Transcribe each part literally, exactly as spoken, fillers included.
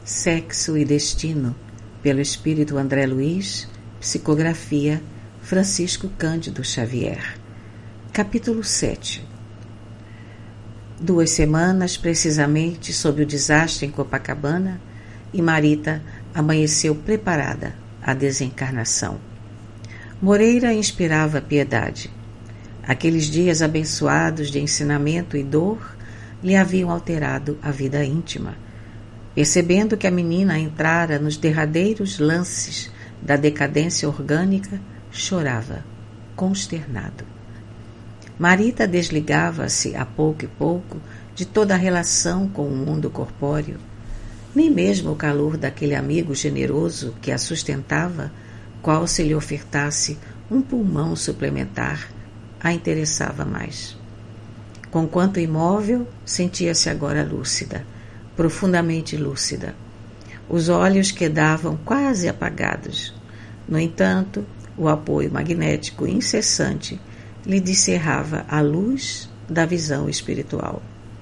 Sexo e Destino, pelo espírito André Luiz, psicografia Francisco Cândido Xavier. Capítulo sete. Duas semanas precisamente sob o desastre em Copacabana, e Marita amanheceu preparada à desencarnação. Moreira inspirava piedade. Aqueles dias abençoados de ensinamento e dor lhe haviam alterado a vida íntima. Percebendo que a menina entrara nos derradeiros lances da decadência orgânica, chorava, consternado. Marita desligava-se a pouco e pouco de toda a relação com o mundo corpóreo. Nem mesmo o calor daquele amigo generoso que a sustentava, qual se lhe ofertasse um pulmão suplementar, a interessava mais. Conquanto imóvel, sentia-se agora lúcida, profundamente lúcida. Os olhos quedavam quase apagados. No entanto, o apoio magnético incessante lhe descerrava a luz da visão espiritual.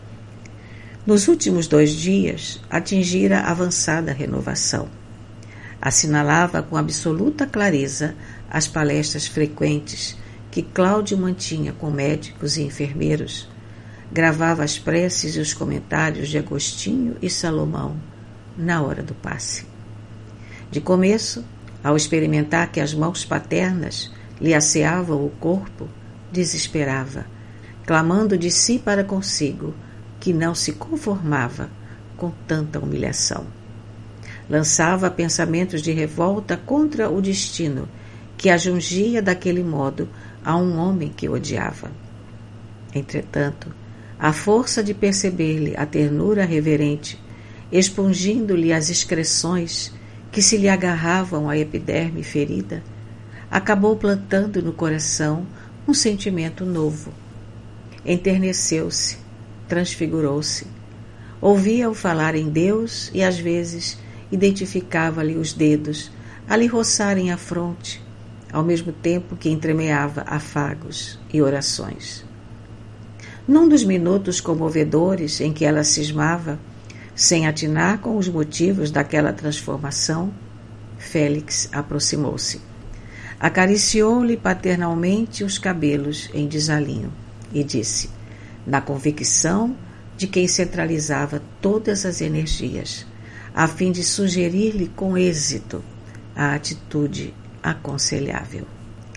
Nos últimos dois dias, atingira avançada renovação. Assinalava com absoluta clareza as palestras frequentes que Cláudio mantinha com médicos e enfermeiros. Gravava as preces e os comentários de Agostinho e Salomão na hora do passe. De começo, ao experimentar que as mãos paternas lhe asseavam o corpo, desesperava, clamando de si para consigo, que não se conformava com tanta humilhação. Lançava pensamentos de revolta contra o destino que a jungia daquele modo a um homem que odiava. Entretanto, a força de perceber-lhe a ternura reverente, expungindo-lhe as excreções que se lhe agarravam à epiderme ferida, acabou plantando no coração um sentimento novo. Enterneceu-se, transfigurou-se. Ouvia-o falar em Deus e, às vezes, identificava-lhe os dedos a lhe roçarem a fronte, ao mesmo tempo que entremeava afagos e orações. Num dos minutos comovedores em que ela cismava, sem atinar com os motivos daquela transformação, Félix aproximou-se. Acariciou-lhe paternalmente os cabelos em desalinho e disse, na convicção de quem centralizava todas as energias, a fim de sugerir-lhe com êxito a atitude aconselhável.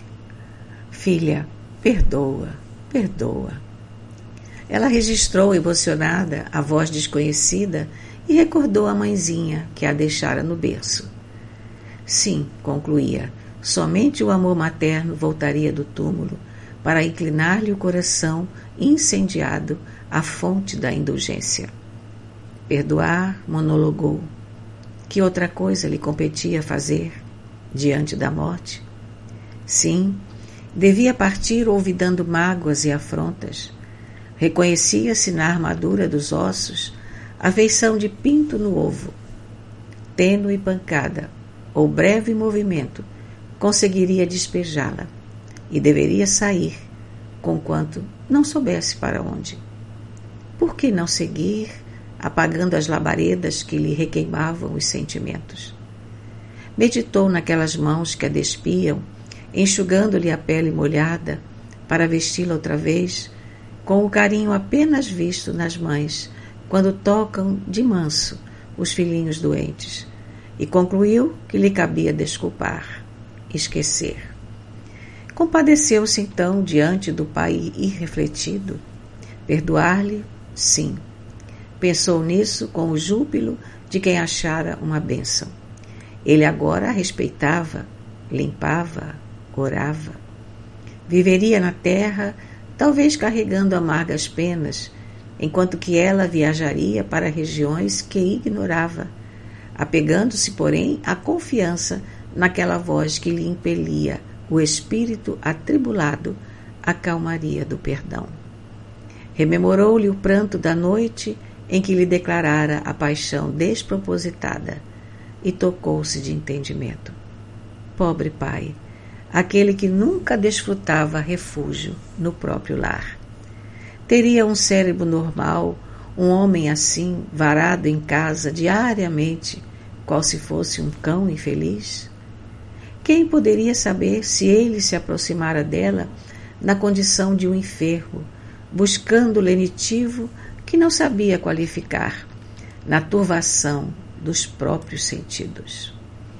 Filha, perdoa, perdoa. Ela registrou, emocionada, a voz desconhecida e recordou a mãezinha que a deixara no berço. Sim, concluía, somente o amor materno voltaria do túmulo para inclinar-lhe o coração incendiado à fonte da indulgência. Perdoar, monologou. Que outra coisa lhe competia fazer diante da morte? Sim, devia partir olvidando mágoas e afrontas. Reconhecia-se na armadura dos ossos a feição de pinto no ovo. Tênue pancada ou breve movimento conseguiria despejá-la e deveria sair, conquanto não soubesse para onde. Por que não seguir, apagando as labaredas que lhe requeimavam os sentimentos? Meditou naquelas mãos que a despiam, enxugando-lhe a pele molhada para vesti-la outra vez, com o carinho apenas visto nas mães, quando tocam de manso os filhinhos doentes, e concluiu que lhe cabia desculpar, esquecer. Compadeceu-se então diante do pai irrefletido. Perdoar-lhe, sim. Pensou nisso com o júbilo de quem achara uma bênção. Ele agora a respeitava, limpava, orava. Viveria na terra, talvez carregando amargas penas, enquanto que ela viajaria para regiões que ignorava, apegando-se, porém, à confiança naquela voz que lhe impelia o espírito atribulado à calmaria do perdão. Rememorou-lhe o pranto da noite em que lhe declarara a paixão despropositada e tocou-se de entendimento. Pobre pai, aquele que nunca desfrutava refúgio no próprio lar. Teria um cérebro normal Um homem assim, varado em casa diariamente, qual se fosse um cão infeliz? Quem poderia saber se ele se aproximara dela na condição de um enfermo, buscando o lenitivo que não sabia qualificar, na turvação dos próprios sentidos?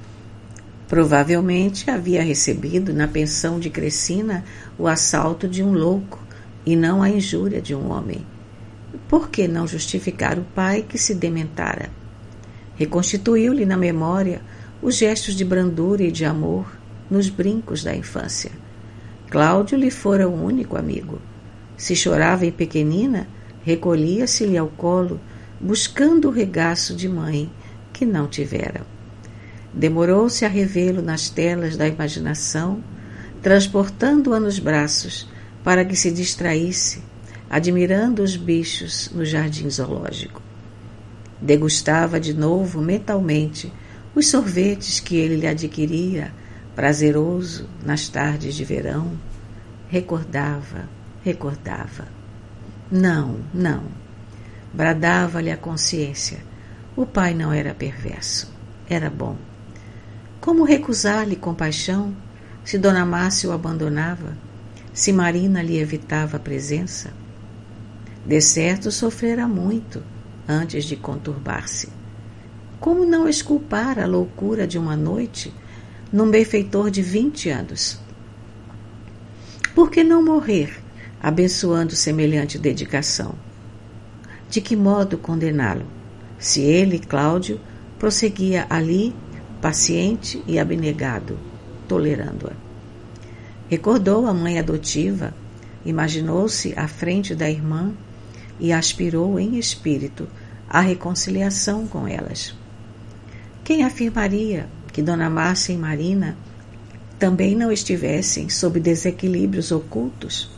Provavelmente havia recebido na pensão de Crecina o assalto de um louco e não a injúria de um homem. Por que não justificar o pai que se dementara? Reconstituiu-lhe na memória os gestos de brandura e de amor nos brincos da infância. Cláudio lhe fora o único amigo. Se chorava em pequenina, recolhia-se-lhe ao colo, buscando o regaço de mãe que não tivera. Demorou-se a revê-lo nas telas da imaginação, transportando-a nos braços para que se distraísse, admirando os bichos no jardim zoológico. Degustava de novo mentalmente os sorvetes que ele lhe adquiria, prazeroso, nas tardes de verão. Recordava, recordava. Não, não. Bradava-lhe a consciência. O pai não era perverso, era bom. Como recusar-lhe compaixão se Dona Márcia o abandonava, se Marina lhe evitava a presença? De certo sofrera muito antes de conturbar-se. Como não exculpar a loucura de uma noite num benfeitor de vinte anos? Por que não morrer abençoando semelhante dedicação? De que modo condená-lo, se ele, Cláudio, prosseguia ali, paciente e abnegado, tolerando-a? Recordou a mãe adotiva, imaginou-se à frente da irmã e aspirou em espírito a reconciliação com elas. Quem afirmaria que Dona Márcia e Marina também não estivessem sob desequilíbrios ocultos?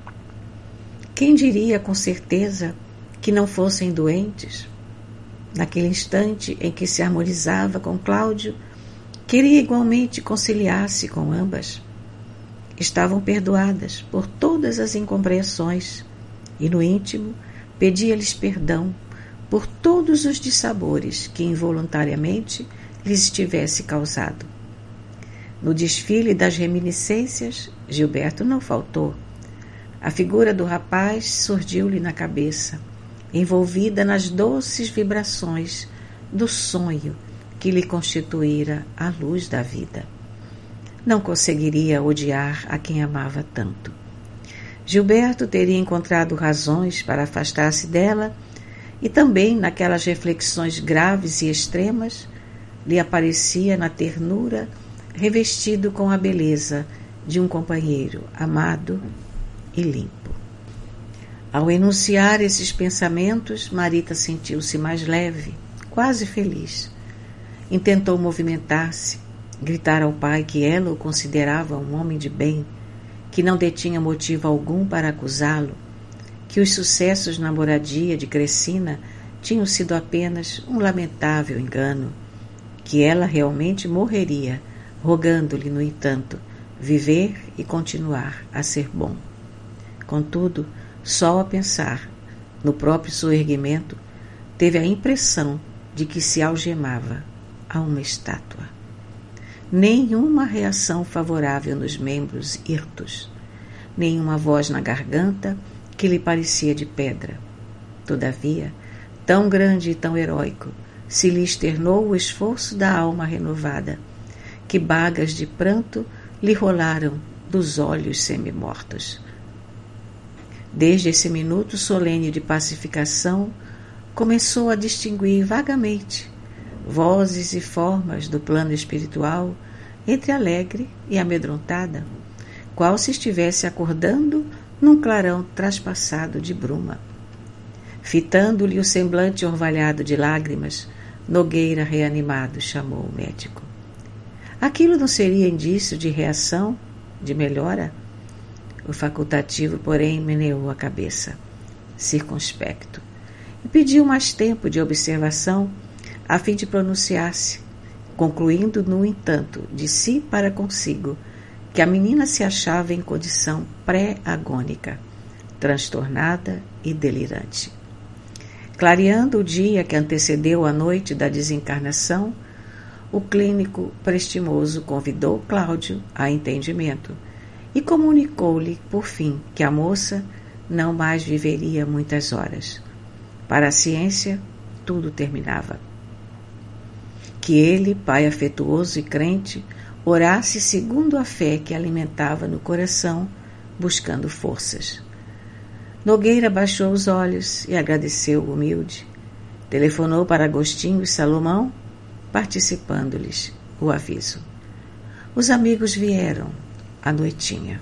Quem diria com certeza que não fossem doentes? Naquele instante em que se harmonizava com Cláudio, queria igualmente conciliar-se com ambas. Estavam perdoadas por todas as incompreensões e, no íntimo, pedia-lhes perdão por todos os dissabores que involuntariamente lhes tivesse causado. No desfile das reminiscências, Gilberto não faltou. A figura do rapaz surgiu-lhe na cabeça, envolvida nas doces vibrações do sonho que lhe constituíra a luz da vida. Não conseguiria odiar a quem amava tanto. Gilberto teria encontrado razões para afastar-se dela, e também, naquelas reflexões graves e extremas, lhe aparecia na ternura revestido com a beleza de um companheiro amado e limpo. Ao enunciar esses pensamentos, Marita sentiu-se mais leve, quase feliz. Intentou movimentar-se, gritar ao pai que ela o considerava um homem de bem, que não detinha motivo algum para acusá-lo, que os sucessos na moradia de Crecina tinham sido apenas um lamentável engano, que ela realmente morreria, rogando-lhe, no entanto, viver e continuar a ser bom. Contudo, só a pensar no próprio soerguimento, teve a impressão de que se algemava a uma estátua. Nenhuma reação favorável nos membros hirtos, nenhuma voz na garganta que lhe parecia de pedra. Todavia, tão grande e tão heróico, se lhe externou o esforço da alma renovada, que bagas de pranto lhe rolaram dos olhos semimortos. Desde esse minuto solene de pacificação, começou a distinguir vagamente vozes e formas do plano espiritual entre alegre e amedrontada, qual se estivesse acordando num clarão traspassado de bruma. Fitando-lhe o semblante orvalhado de lágrimas, Nogueira, reanimado, chamou o médico. Aquilo não seria indício de reação, de melhora? O facultativo, porém, meneou a cabeça, circunspecto, e pediu mais tempo de observação a fim de pronunciar-se, concluindo, no entanto, de si para consigo, que a menina se achava em condição pré-agônica, transtornada e delirante. Clareando o dia que antecedeu a noite da desencarnação, o clínico prestimoso convidou Cláudio a entendimento e comunicou-lhe, por fim, que a moça não mais viveria muitas horas. Para a ciência, tudo terminava. Que ele, pai afetuoso e crente, orasse segundo a fé que alimentava no coração, buscando forças. Nogueira baixou os olhos e agradeceu humilde. Telefonou para Agostinho e Salomão, participando-lhes o aviso. Os amigos vieram à noitinha.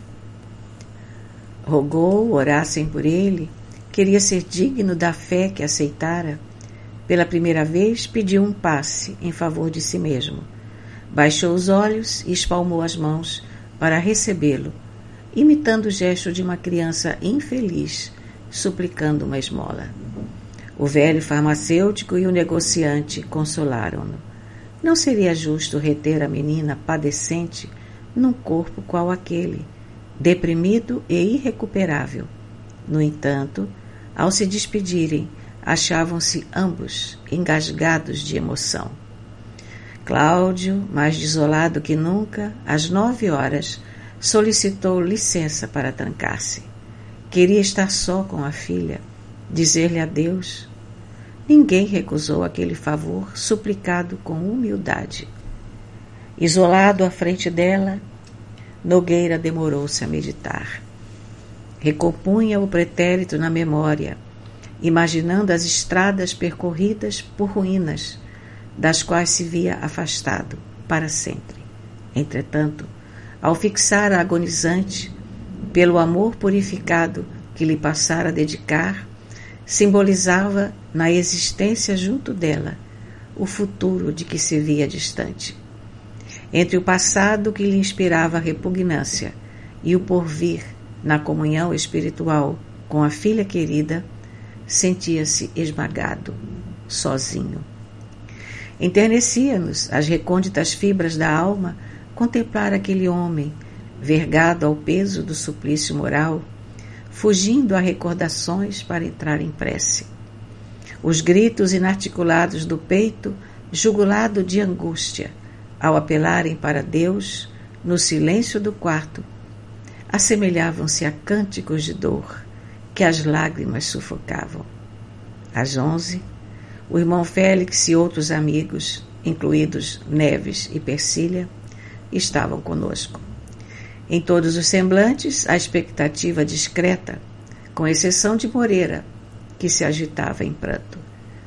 Rogou, orassem por ele, queria ser digno da fé que aceitara. Pela primeira vez pediu um passe em favor de si mesmo. Baixou os olhos e espalmou as mãos para recebê-lo, imitando o gesto de uma criança infeliz, suplicando uma esmola. O velho farmacêutico e o negociante consolaram-no. Não seria justo reter a menina padecente num corpo qual aquele, deprimido e irrecuperável. No entanto, ao se despedirem, achavam-se ambos engasgados de emoção. Cláudio, mais desolado que nunca, às nove horas, solicitou licença para trancar-se. Queria estar só com a filha, dizer-lhe adeus. Ninguém recusou aquele favor, suplicado com humildade. Isolado à frente dela, Nogueira demorou-se a meditar. Recompunha o pretérito na memória, imaginando as estradas percorridas por ruínas, das quais se via afastado para sempre. Entretanto, ao fixar a agonizante, pelo amor purificado que lhe passara a dedicar, simbolizava na existência junto dela o futuro de que se via distante. Entre o passado que lhe inspirava repugnância e o porvir na comunhão espiritual com a filha querida, sentia-se esmagado, sozinho. Enternecia-nos as recônditas fibras da alma contemplar aquele homem, vergado ao peso do suplício moral, fugindo a recordações para entrar em prece. Os gritos inarticulados do peito, jugulado de angústia, ao apelarem para Deus, no silêncio do quarto, assemelhavam-se a cânticos de dor que as lágrimas sufocavam. Às onze, o irmão Félix e outros amigos, incluídos Neves e Persília, estavam conosco. Em todos os semblantes, a expectativa discreta, com exceção de Moreira, que se agitava em pranto.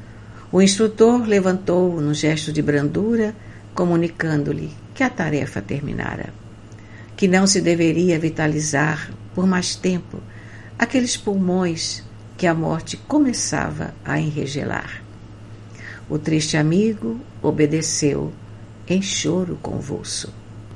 O instrutor levantou-o num gesto de brandura, comunicando-lhe que a tarefa terminara, que não se deveria vitalizar por mais tempo aqueles pulmões que a morte começava a enregelar. O triste amigo obedeceu em choro convulso.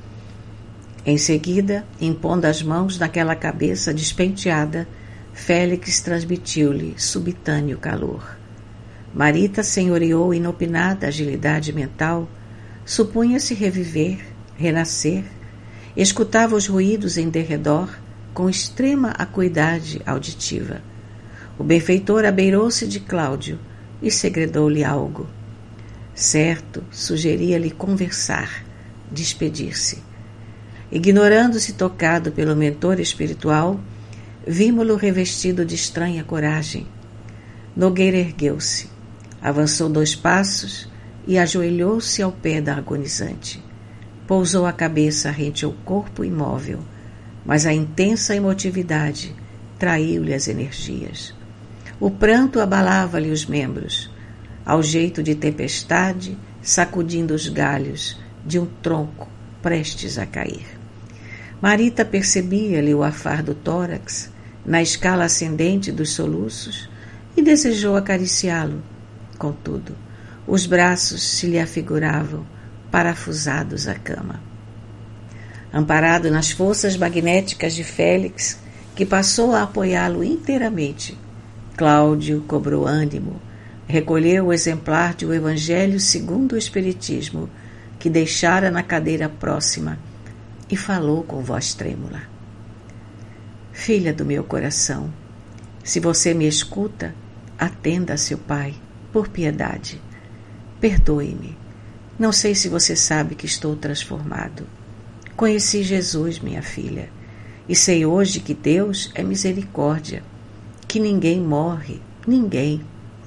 Em seguida, impondo as mãos naquela cabeça despenteada, Félix transmitiu-lhe subitâneo calor. Marita senhoreou inopinada agilidade mental, supunha-se reviver, renascer, escutava os ruídos em derredor com extrema acuidade auditiva. O benfeitor abeirou-se de Cláudio e segredou-lhe algo. Certo, sugeria-lhe conversar, despedir-se. Ignorando-se tocado pelo mentor espiritual, vimo-lo revestido de estranha coragem. Nogueira ergueu-se, avançou dois passos e ajoelhou-se ao pé da agonizante. Pousou a cabeça rente ao corpo imóvel, mas a intensa emotividade traiu-lhe as energias. O pranto abalava-lhe os membros, ao jeito de tempestade, sacudindo os galhos de um tronco prestes a cair. Marita percebia-lhe o afar do tórax, na escala ascendente dos soluços, e desejou acariciá-lo. Contudo, os braços se lhe afiguravam parafusados à cama. Amparado nas forças magnéticas de Félix, que passou a apoiá-lo inteiramente, Cláudio cobrou ânimo, recolheu o exemplar de O Evangelho segundo o Espiritismo, que deixara na cadeira próxima, e falou com voz trêmula. Filha do meu coração, se você me escuta, atenda a seu pai, por piedade. Perdoe-me. Não sei se você sabe que estou transformado. Conheci Jesus, minha filha, e sei hoje que Deus é misericórdia, que ninguém morre, ninguém.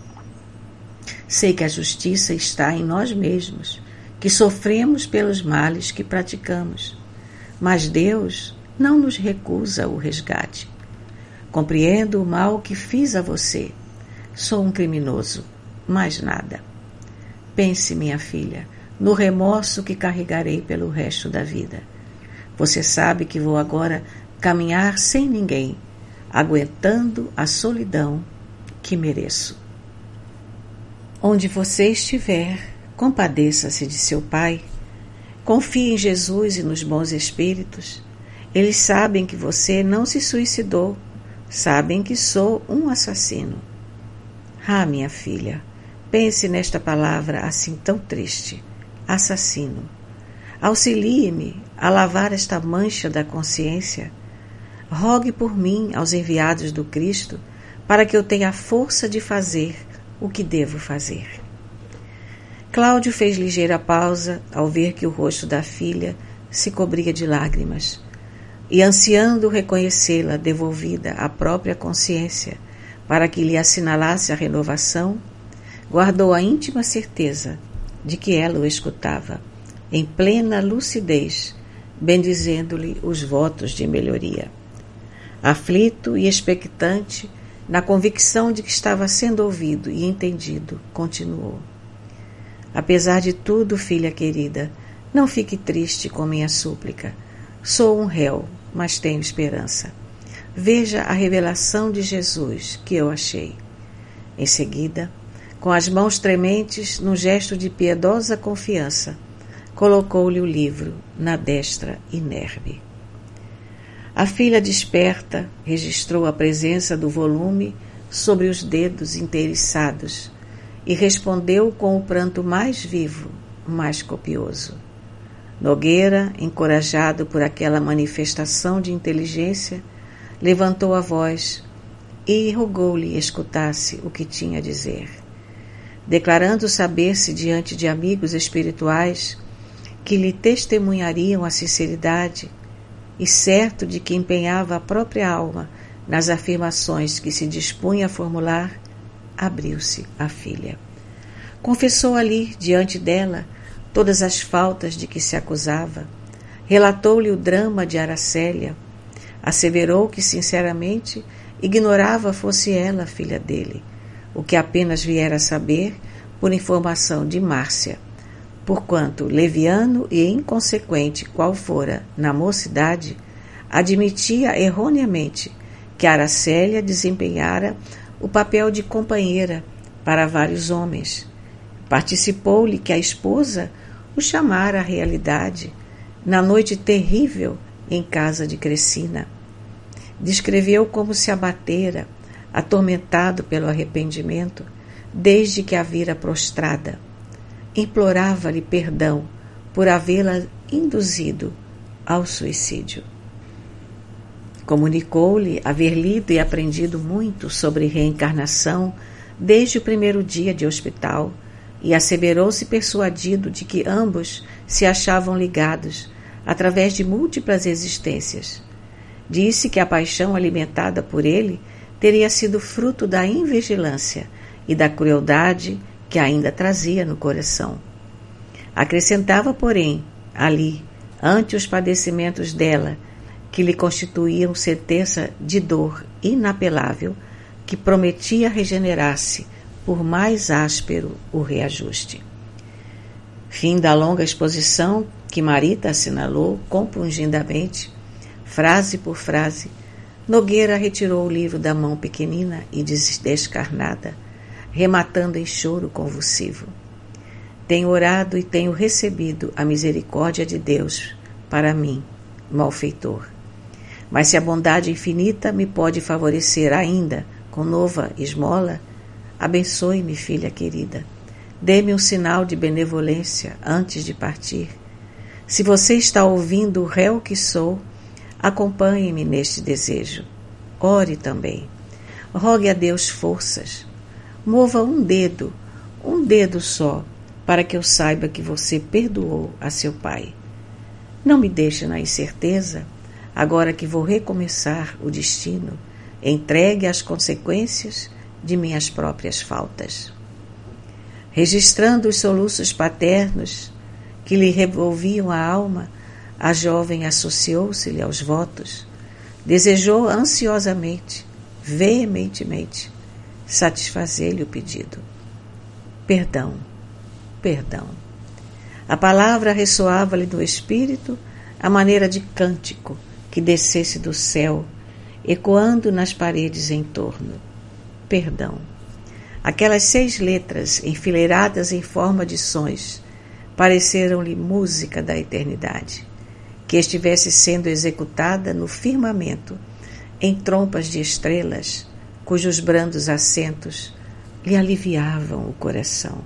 Sei que a justiça está em nós mesmos, que sofremos pelos males que praticamos, mas Deus não nos recusa o resgate. Compreendo o mal que fiz a você. Sou um criminoso, mais nada. Pense, minha filha, no remorso que carregarei pelo resto da vida. Você sabe que vou agora caminhar sem ninguém, aguentando a solidão que mereço. Onde você estiver, compadeça-se de seu pai. Confie em Jesus e nos bons espíritos. Eles sabem que você não se suicidou, sabem que sou um assassino. Ah, minha filha, pense nesta palavra assim tão triste, assassino. Auxilie-me a lavar esta mancha da consciência. Rogue por mim aos enviados do Cristo, para que eu tenha a força de fazer o que devo fazer. Cláudio fez ligeira pausa ao ver que o rosto da filha se cobria de lágrimas, e ansiando reconhecê-la devolvida à própria consciência, para que lhe assinalasse a renovação, guardou a íntima certeza de que ela o escutava, em plena lucidez, bendizendo-lhe os votos de melhoria. Aflito e expectante, na convicção de que estava sendo ouvido e entendido, continuou. Apesar de tudo, filha querida, não fique triste com minha súplica. Sou um réu, mas tenho esperança. Veja a revelação de Jesus que eu achei. Em seguida, com as mãos trementes, num gesto de piedosa confiança, colocou-lhe o livro na destra inerme. A filha desperta registrou a presença do volume sobre os dedos inteiriçados e respondeu com o pranto mais vivo, mais copioso. Nogueira, encorajado por aquela manifestação de inteligência, levantou a voz e rogou-lhe escutasse o que tinha a dizer. Declarando saber-se diante de amigos espirituais que lhe testemunhariam a sinceridade e certo de que empenhava a própria alma nas afirmações que se dispunha a formular, abriu-se a filha. Confessou ali, diante dela, todas as faltas de que se acusava, relatou-lhe o drama de Aracélia, asseverou que, sinceramente, ignorava fosse ela a filha dele, o que apenas viera a saber por informação de Márcia, porquanto, leviano e inconsequente qual fora na mocidade, admitia erroneamente que Aracélia desempenhara o papel de companheira para vários homens. Participou-lhe que a esposa o chamara à realidade na noite terrível em casa de Crescina. Descreveu como se abatera, atormentado pelo arrependimento, desde que a vira prostrada. Implorava-lhe perdão por havê-la induzido ao suicídio. Comunicou-lhe haver lido e aprendido muito sobre reencarnação desde o primeiro dia de hospital e asseverou-se persuadido de que ambos se achavam ligados através de múltiplas existências. Disse que a paixão alimentada por ele teria sido fruto da invigilância e da crueldade que ainda trazia no coração. Acrescentava, porém, ali, ante os padecimentos dela, que lhe constituíam sentença de dor inapelável, que prometia regenerar-se, por mais áspero o reajuste. Fim da longa exposição que Marita assinalou compungidamente, frase por frase, Nogueira retirou o livro da mão pequenina e descarnada, rematando em choro convulsivo. Tenho orado e tenho recebido a misericórdia de Deus para mim, malfeitor. Mas se a bondade infinita me pode favorecer ainda com nova esmola, abençoe-me, filha querida. Dê-me um sinal de benevolência antes de partir. Se você está ouvindo o réu que sou, acompanhe-me neste desejo. Ore também. Rogue a Deus forças. Mova um dedo, um dedo só, para que eu saiba que você perdoou a seu pai. Não me deixe na incerteza, agora que vou recomeçar o destino, entregue às consequências de minhas próprias faltas. Registrando os soluços paternos que lhe revolviam a alma, a jovem associou-se-lhe aos votos, desejou ansiosamente, veementemente, satisfazer-lhe o pedido. Perdão, perdão. A palavra ressoava-lhe no espírito à maneira de cântico que descesse do céu, ecoando nas paredes em torno. Perdão. Aquelas seis letras, enfileiradas em forma de sons, pareceram-lhe música da eternidade, que estivesse sendo executada no firmamento, em trompas de estrelas, cujos brandos acentos lhe aliviavam o coração.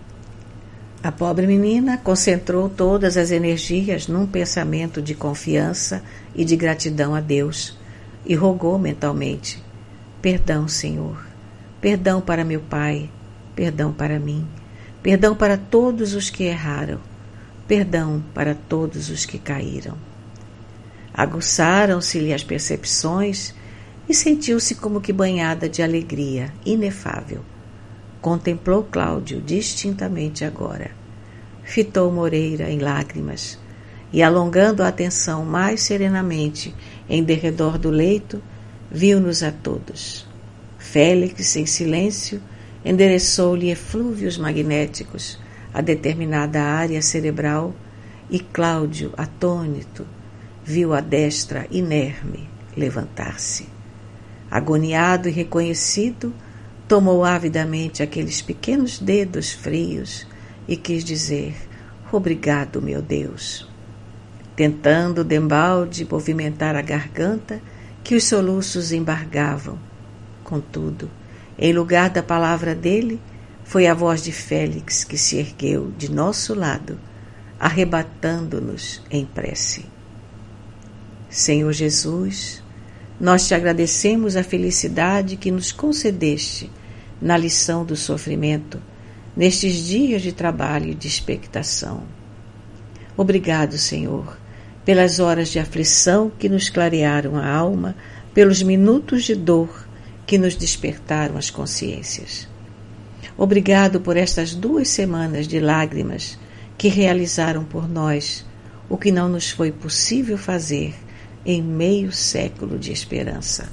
A pobre menina concentrou todas as energias num pensamento de confiança e de gratidão a Deus e rogou mentalmente: perdão, Senhor, perdão para meu pai, perdão para mim, perdão para todos os que erraram, perdão para todos os que caíram. Aguçaram-se-lhe as percepções e sentiu-se como que banhada de alegria inefável. Contemplou Cláudio distintamente agora. Fitou Moreira em lágrimas e, alongando a atenção mais serenamente em derredor do leito, viu-nos a todos. Félix, em silêncio, endereçou-lhe eflúvios magnéticos a determinada área cerebral e Cláudio, atônito, viu a destra inerme levantar-se. Agoniado e reconhecido, tomou avidamente aqueles pequenos dedos frios e quis dizer: obrigado, meu Deus. Tentando dembalde movimentar a garganta, que os soluços embargavam. Contudo, em lugar da palavra dele, foi a voz de Félix que se ergueu de nosso lado, arrebatando-nos em prece. Senhor Jesus, nós te agradecemos a felicidade que nos concedeste na lição do sofrimento, nestes dias de trabalho e de expectação. Obrigado, Senhor, pelas horas de aflição que nos clarearam a alma, pelos minutos de dor que nos despertaram as consciências. Obrigado por estas duas semanas de lágrimas que realizaram por nós o que não nos foi possível fazer em meio século de esperança.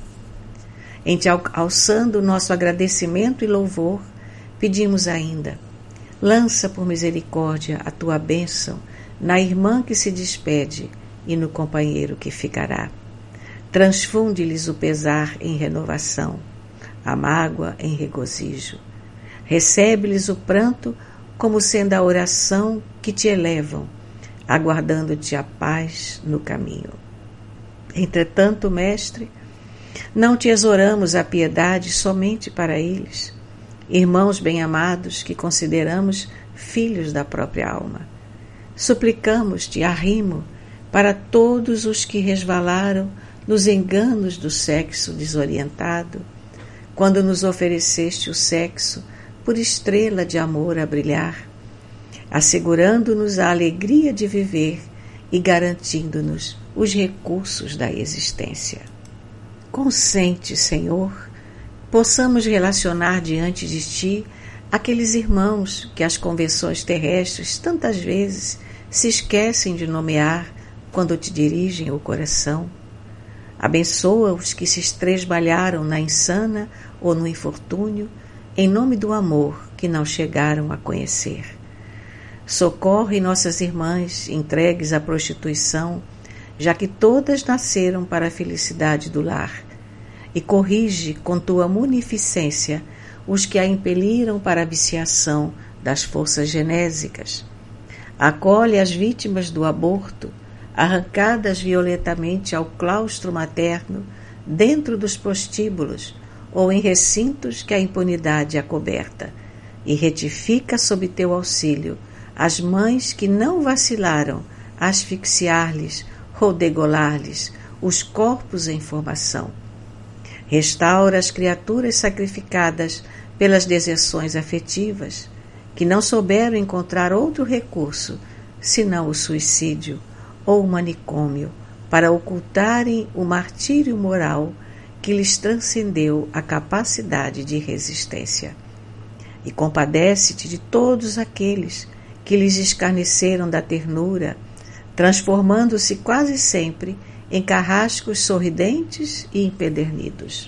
Em te alçando nosso agradecimento e louvor, pedimos ainda: lança por misericórdia a tua bênção na irmã que se despede e no companheiro que ficará. Transfunde-lhes o pesar em renovação, a mágoa em regozijo. Recebe-lhes o pranto como sendo a oração que te elevam, aguardando-te a paz no caminho. Entretanto, Mestre, não te exoramos a piedade somente para eles, irmãos bem-amados que consideramos filhos da própria alma. Suplicamos-te arrimo para todos os que resvalaram nos enganos do sexo desorientado, quando nos ofereceste o sexo por estrela de amor a brilhar, assegurando-nos a alegria de viver e garantindo-nos os recursos da existência. Consente, Senhor, possamos relacionar diante de Ti aqueles irmãos que as convenções terrestres tantas vezes se esquecem de nomear quando te dirigem o coração. Abençoa os que se estresbalharam na insana ou no infortúnio, em nome do amor que não chegaram a conhecer. Socorre nossas irmãs entregues à prostituição, já que todas nasceram para a felicidade do lar, e corrige com tua munificência os que a impeliram para a viciação das forças genésicas. Acolhe as vítimas do aborto, arrancadas violentamente ao claustro materno, dentro dos prostíbulos ou em recintos que a impunidade acoberta, e retifica sob teu auxílio as mães que não vacilaram a asfixiar-lhes ou degolar-lhes os corpos em formação. Restaura as criaturas sacrificadas pelas deserções afetivas, que não souberam encontrar outro recurso senão o suicídio ou o manicômio para ocultarem o martírio moral que lhes transcendeu a capacidade de resistência. E compadece-te de todos aqueles que lhes escarneceram da ternura, transformando-se quase sempre em carrascos sorridentes e empedernidos.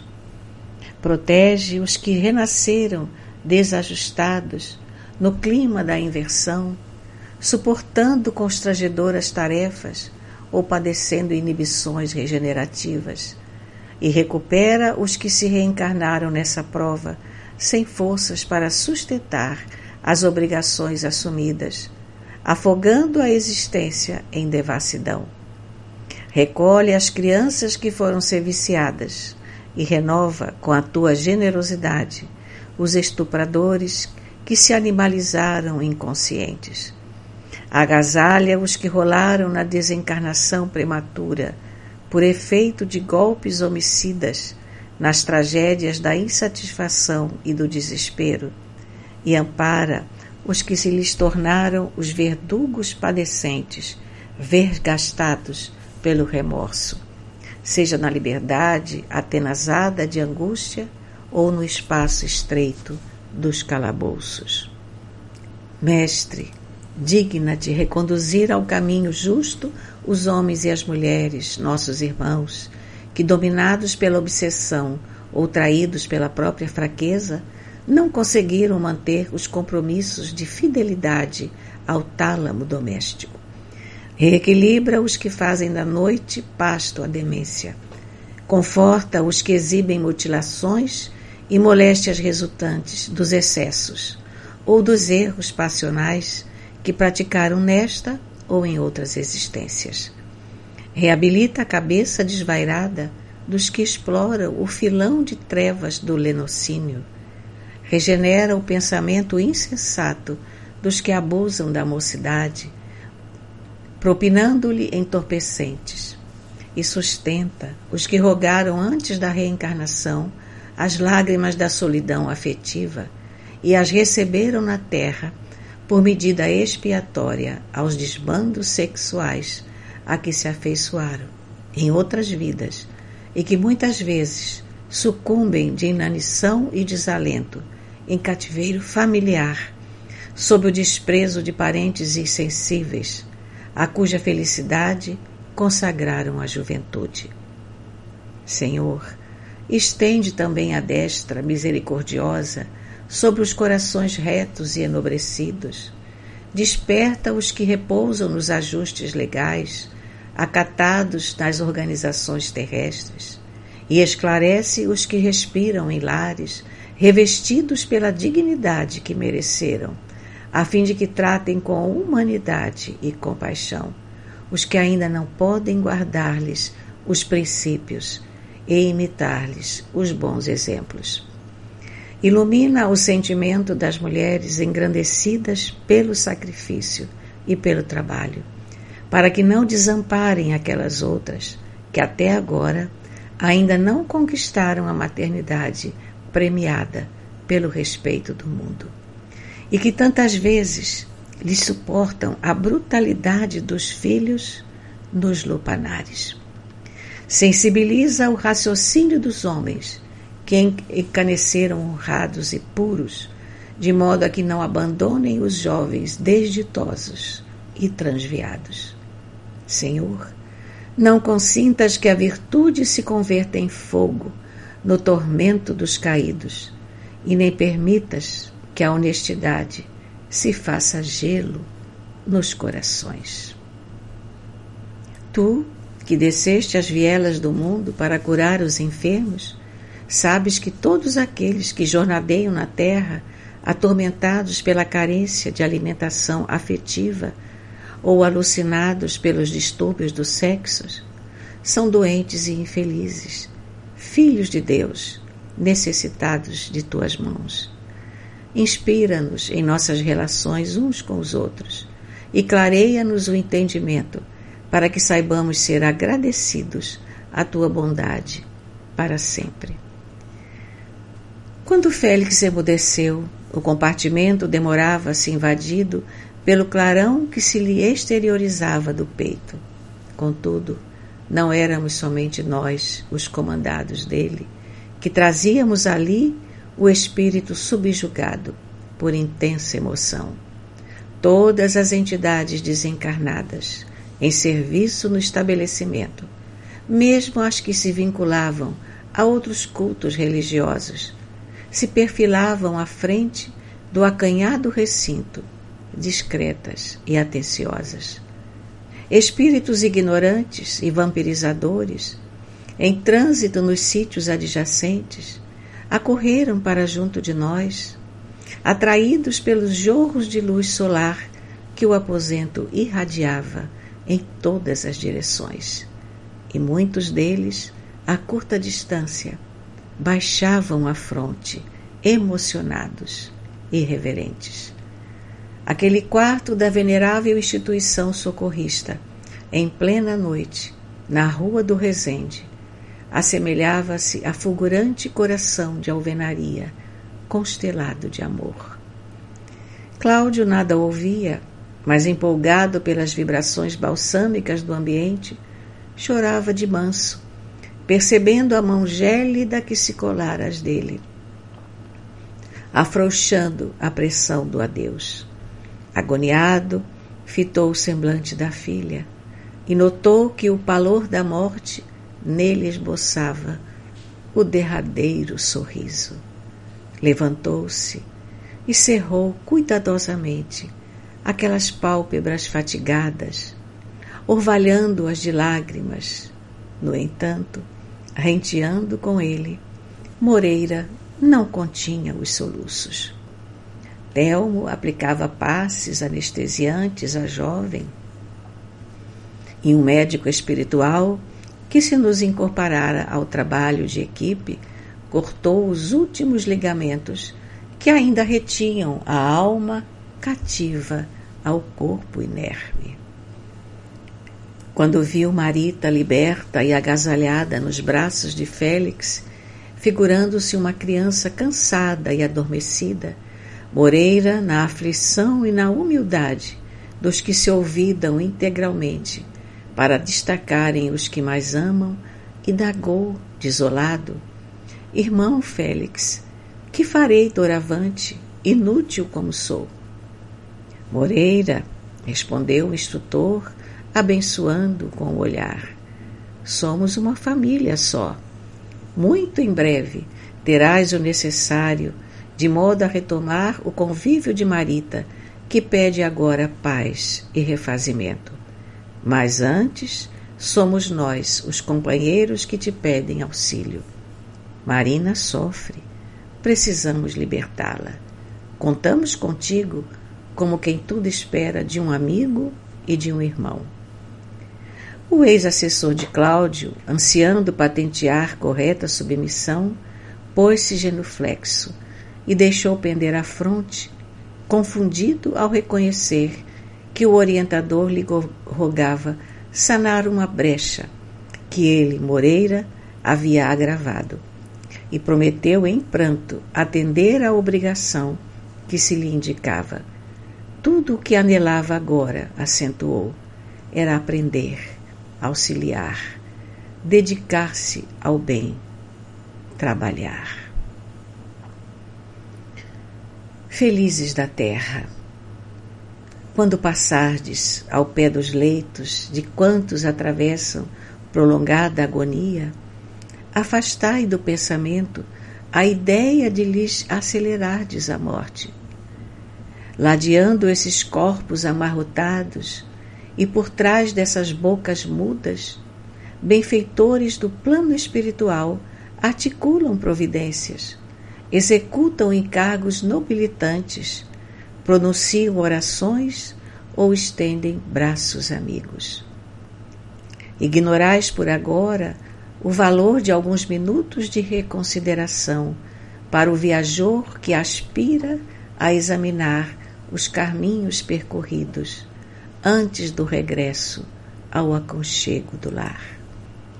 Protege os que renasceram desajustados no clima da inversão, suportando constrangedoras tarefas ou padecendo inibições regenerativas, e recupera os que se reencarnaram nessa prova sem forças para sustentar as obrigações assumidas, afogando a existência em devassidão. Recolhe as crianças que foram serviciadas e renova com a tua generosidade os estupradores que se animalizaram inconscientes. Agasalha os que rolaram na desencarnação prematura por efeito de golpes homicidas nas tragédias da insatisfação e do desespero, e ampara os que se lhes tornaram os verdugos padecentes, vergastados pelo remorso, seja na liberdade atenazada de angústia ou no espaço estreito dos calabouços. Mestre, digna-te reconduzir ao caminho justo os homens e as mulheres, nossos irmãos, que, dominados pela obsessão ou traídos pela própria fraqueza, não conseguiram manter os compromissos de fidelidade ao tálamo doméstico. Reequilibra os que fazem da noite pasto à demência. Conforta os que exibem mutilações e moléstias resultantes dos excessos ou dos erros passionais que praticaram nesta ou em outras existências. Reabilita a cabeça desvairada dos que exploram o filão de trevas do lenocínio. Regenera o pensamento insensato dos que abusam da mocidade, propinando-lhe entorpecentes, e sustenta os que rogaram antes da reencarnação as lágrimas da solidão afetiva e as receberam na terra por medida expiatória aos desbandos sexuais a que se afeiçoaram em outras vidas e que muitas vezes sucumbem de inanição e desalento em cativeiro familiar, sob o desprezo de parentes insensíveis, a cuja felicidade consagraram a juventude. Senhor, estende também a destra misericordiosa sobre os corações retos e enobrecidos, desperta os que repousam nos ajustes legais, acatados nas organizações terrestres, e esclarece os que respiram em lares revestidos pela dignidade que mereceram, a fim de que tratem com humanidade e compaixão os que ainda não podem guardar-lhes os princípios e imitar-lhes os bons exemplos. Ilumina o sentimento das mulheres engrandecidas pelo sacrifício e pelo trabalho, para que não desamparem aquelas outras que até agora ainda não conquistaram a maternidade premiada pelo respeito do mundo, e que tantas vezes lhes suportam a brutalidade dos filhos nos lupanares. Sensibiliza o raciocínio dos homens que encaneceram honrados e puros, de modo a que não abandonem os jovens desditosos e transviados. Senhor, não consintas que a virtude se converta em fogo no tormento dos caídos, e nem permitas que a honestidade se faça gelo nos corações. Tu, que desceste as vielas do mundo para curar os enfermos, sabes que todos aqueles que jornadeiam na terra, atormentados pela carência de alimentação afetiva ou alucinados pelos distúrbios dos sexos, são doentes e infelizes, filhos de Deus, necessitados de tuas mãos. Inspira-nos em nossas relações uns com os outros e clareia-nos o entendimento para que saibamos ser agradecidos à tua bondade para sempre. Quando Félix emudeceu, o compartimento demorava-se invadido pelo clarão que se lhe exteriorizava do peito. Contudo, não éramos somente nós, os comandados dele, que trazíamos ali o espírito subjugado por intensa emoção. Todas as entidades desencarnadas em serviço no estabelecimento, mesmo as que se vinculavam a outros cultos religiosos, se perfilavam à frente do acanhado recinto, discretas e atenciosas. Espíritos ignorantes e vampirizadores, em trânsito nos sítios adjacentes, acorreram para junto de nós, atraídos pelos jorros de luz solar que o aposento irradiava em todas as direções. E muitos deles, a curta distância, baixavam a fronte, emocionados e reverentes. Aquele quarto da venerável instituição socorrista, em plena noite, na Rua do Resende, assemelhava-se a fulgurante coração de alvenaria, constelado de amor. Cláudio nada ouvia, mas empolgado pelas vibrações balsâmicas do ambiente, chorava de manso, percebendo a mão gélida que se colara às dele, afrouxando a pressão do adeus. Agoniado, fitou o semblante da filha e notou que o pavor da morte nele esboçava o derradeiro sorriso. Levantou-se e cerrou cuidadosamente aquelas pálpebras fatigadas, orvalhando-as de lágrimas. No entanto, renteando com ele, Moreira não continha os soluços. Telmo aplicava passes anestesiantes à jovem, e um médico espiritual que se nos incorporara ao trabalho de equipe cortou os últimos ligamentos que ainda retinham a alma cativa ao corpo inerme. Quando viu Marita liberta e agasalhada nos braços de Félix, figurando-se uma criança cansada e adormecida, Moreira, na aflição e na humildade dos que se olvidam integralmente para destacarem os que mais amam, indagou, desolado: Irmão Félix, que farei doravante, inútil como sou? Moreira, respondeu o instrutor, abençoando com o olhar: somos uma família só. Muito em breve terás o necessário de modo a retomar o convívio de Marita, que pede agora paz e refazimento. Mas antes, somos nós, os companheiros, que te pedem auxílio. Marina sofre, precisamos libertá-la. Contamos contigo como quem tudo espera de um amigo e de um irmão. O ex-assessor de Cláudio, ansiando patentear correta submissão, pôs-se genuflexo e deixou pender a fronte, confundido ao reconhecer que o orientador lhe rogava sanar uma brecha que ele, Moreira, havia agravado, e prometeu em pranto atender à obrigação que se lhe indicava. Tudo o que anelava agora, acentuou, era aprender, auxiliar, dedicar-se ao bem, trabalhar. Felizes da terra, quando passardes ao pé dos leitos de quantos atravessam prolongada agonia, afastai do pensamento a ideia de lhes acelerardes a morte. Ladeando esses corpos amarrotados e por trás dessas bocas mudas, benfeitores do plano espiritual articulam providências, executam encargos nobilitantes, pronunciam orações ou estendem braços amigos. Ignorais por agora o valor de alguns minutos de reconsideração para o viajor que aspira a examinar os caminhos percorridos antes do regresso ao aconchego do lar.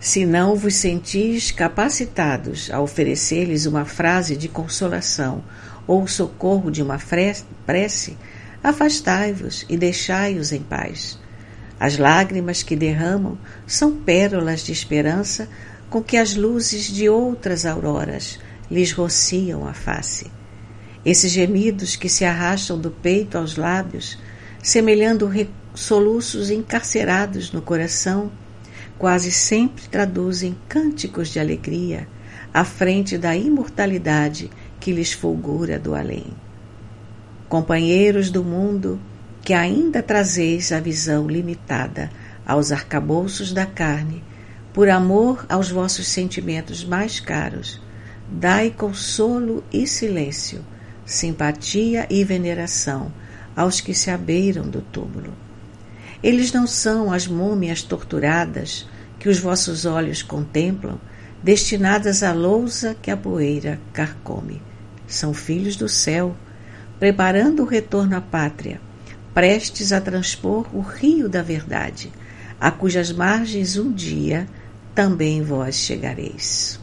Se não vos sentis capacitados a oferecer-lhes uma frase de consolação ou o socorro de uma prece, afastai-vos e deixai-os em paz. As lágrimas que derramam são pérolas de esperança com que as luzes de outras auroras lhes rociam a face. Esses gemidos que se arrastam do peito aos lábios, semelhando soluços encarcerados no coração, quase sempre traduzem cânticos de alegria à frente da imortalidade que lhes fulgura do além. Companheiros do mundo, que ainda trazeis a visão limitada aos arcabouços da carne, por amor aos vossos sentimentos mais caros, dai consolo e silêncio, simpatia e veneração aos que se abeiram do túmulo. Eles não são as múmias torturadas que os vossos olhos contemplam, destinadas à lousa que a poeira carcome. São filhos do céu, preparando o retorno à pátria, prestes a transpor o rio da verdade, a cujas margens um dia também vós chegareis.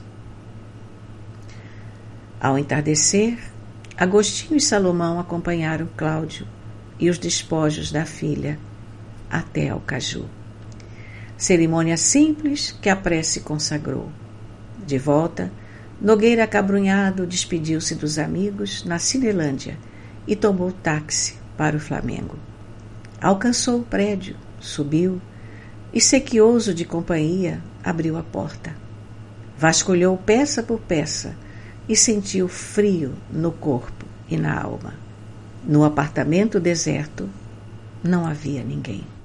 Ao entardecer, Agostinho e Salomão acompanharam Cláudio e os despojos da filha até ao caju. Cerimônia simples que a prece consagrou. De volta, Nogueira acabrunhado despediu-se dos amigos na Cinelândia e tomou táxi para o Flamengo. Alcançou o prédio, subiu e, sequioso de companhia, abriu a porta. Vasculhou peça por peça e sentiu frio no corpo e na alma. No apartamento deserto não havia ninguém.